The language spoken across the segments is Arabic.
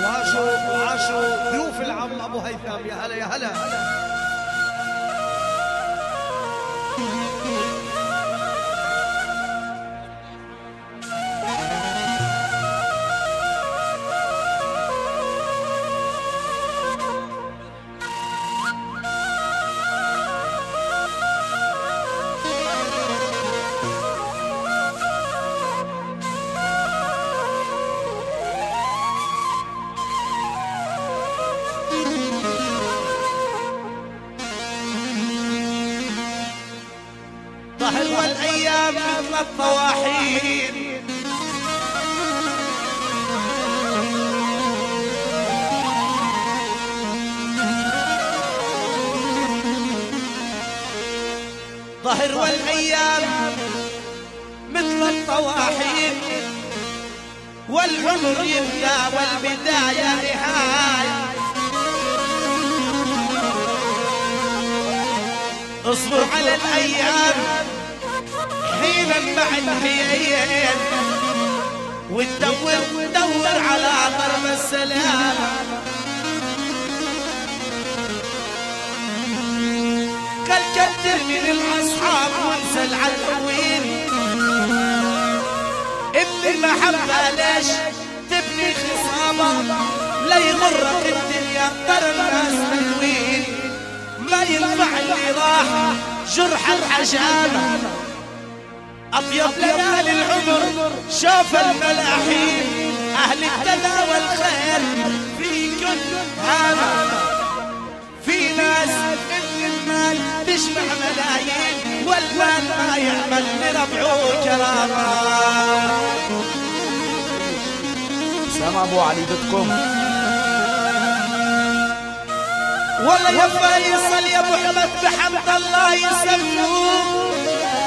وعاشوا ضيوف العم ابو هيثم. يا هلا يا هلا. حلوة الأيام مثل الطواحين، ظهر والأيام مثل الطواحين، والعمر يبدأ والبداية نهاية. اصبر على الأيام حينا بعد حين، وتدور على ضرب السلام. قال كتر من الأصحاب وانسى العدوين، ابن المحبة ليش تبني خصامة؟ لا يغرك الدنيا ترى الناس حلوين، ما ينفع اللي راح جرح الحجامة. أطيب ليالي العمر شاف الملاحين، أهل الدنا والخير في كل هامة. في ناس إن المال تجمع ملايين، والمال ما يعمل لربعه كرامة. سامع أبو علي بدكم والله يا فيصل يا محمد بحمد الله يسموك،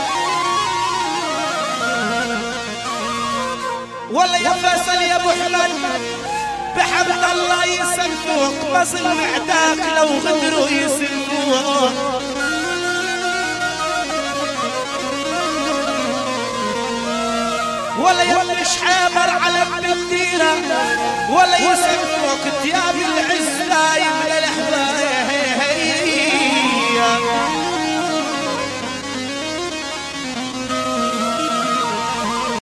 والله يا فيصل يا محمد بحمد الله يسموك. ما ظلم عداك لو غدروا يسلموك، ولا يمش حامر على ابن الديرة، ولا يسموك